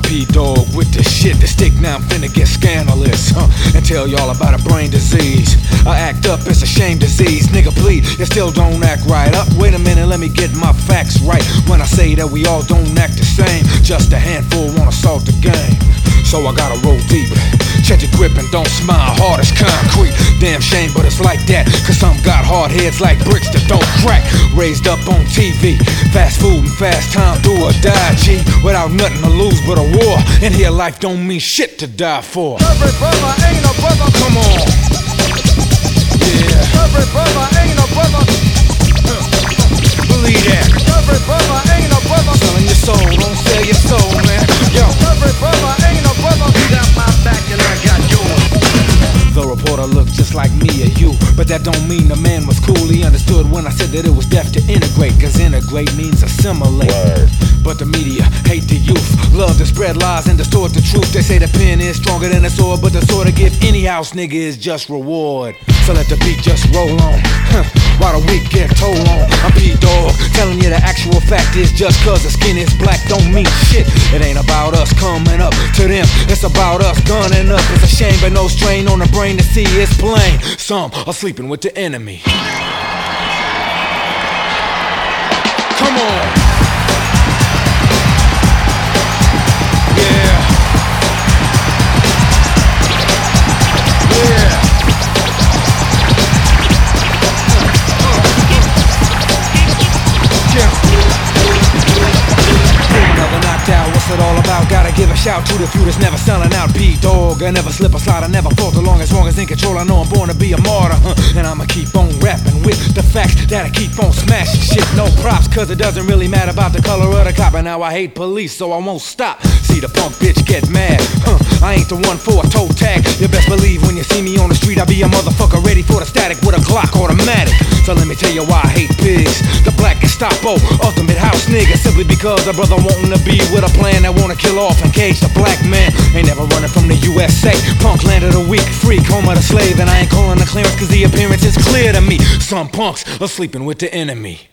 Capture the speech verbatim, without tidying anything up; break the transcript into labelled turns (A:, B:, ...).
A: P-Dog with the shit. The stick now I'm finna get scandalous, huh? And tell y'all about a brain disease. I act up, it's a shame disease. Nigga please, you still don't act right. Up, wait a minute, let me get my facts right. When I say that we all don't act the same, just a handful wanna assault the game. So I gotta roll deep, check your grip and don't smile, hard as concrete. Damn shame, but it's like that, cause some got hard heads like bricks that don't crack. Raised up on T V, fast food and fast time, do or die, G. Without nothing to lose but a war, and here life don't mean shit to die for.
B: Every brother ain't a brother.
A: Come on. Yeah.
B: Every brother ain't a brother.
A: Believe that.
B: Every brother ain't a brother.
A: Selling your soul, don't sell your soul, man. Yo.
B: Every brother ain't a brother. You got my back and I got yours.
A: The reporter looked just like me or you, but that don't mean the man was cool. He understood when I said that it was deaf to integrate, cause integrate means assimilate. Word. But the media hate the youth, love to spread lies and distort the truth. They say the pen is stronger than the sword, but the sword to give any house nigga is just reward. So let the beat just roll on, huh, while the weak get told on. I'm P-Dog, telling you the actual fact is just cause the skin is black don't mean shit. It ain't about us coming up to them, it's about us gunning up. It's a shame but no strain on the brain to see it's plain. Some are sleeping with the enemy. Come on. Yeah. Yeah. Another knocked out, what's it all about? Gotta give a shout to the few that's never selling out. P-Dog, I never slip or slide, I never falter long as long as in control. I know I'm born to be a martyr, huh? And I'ma keep on rapping with the facts that I keep on smashing shit. No props, cause it doesn't really matter about the color of the cop. And now I hate police, so I won't stop. See the punk bitch get mad, huh? I ain't the one for a toe tag. You best believe when you see me on the street, I be a motherfucker ready for the static with a Glock automatic. So let me tell you why I hate pigs. The black Gestapo, ultimate house nigga. Simply because a brother wanting to be with a plan that wanna kill off and cage the black man. Ain't never running from the U S A. Punk land of the weak, freak, home of the slave. And I ain't calling the clearance cause the appearance is clear to me. Some punks are sleeping with the enemy.